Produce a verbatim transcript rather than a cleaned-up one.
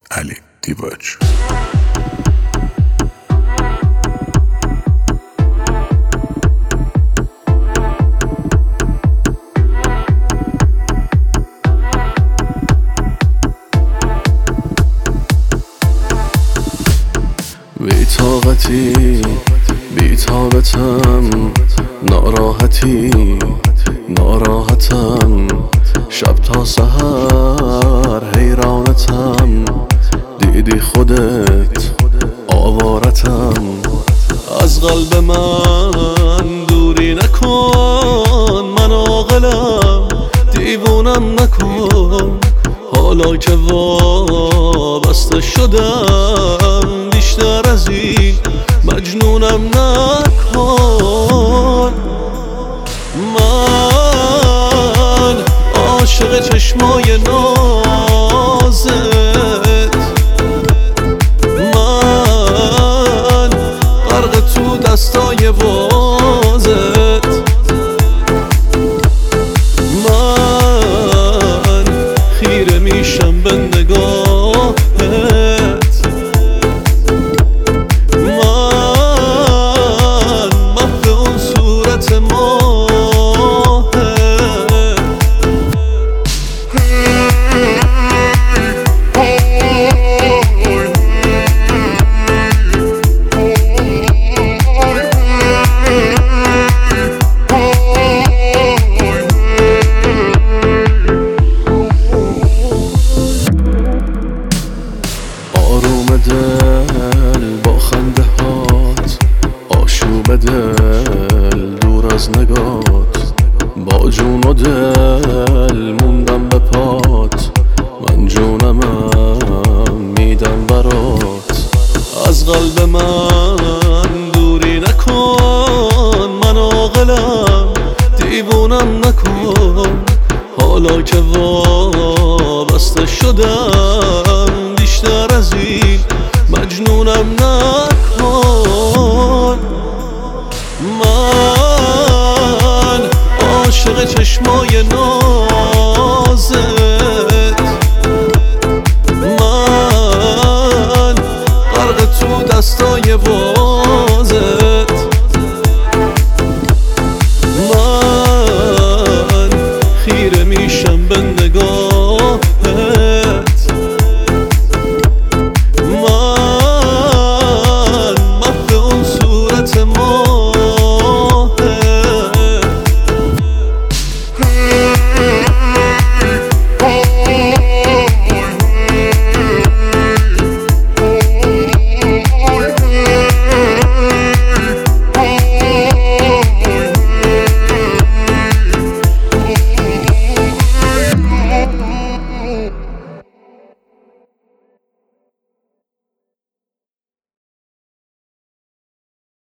علی دیباج. بی طاقتی بی طاقتم، ناراحتی ناراحتم، شب تا سحر حیرانتم، دیدی خودت آوارتم، از قلب من دوری نکن، من عاقلم دیوونم نکن، حالا که وابسته شدم بیشتر از این مجنونم نکن. من عاشق چشمای نازت، من غرق تو دستای بازت، من خیره میشم به نگاهت، من محو اون صورت ماهت. آروم دل با خنده هات، آشوب دل دور از نگات، با جون و دل موندم به پات، من جونمم میدم برات، از قلب من دوری نکن، من عاقلم دیوونم نکن، حالا که وابسته شدم بیشتر از این مجنونم نکن. من عاشق چشمای نازت، من غرق تو دستای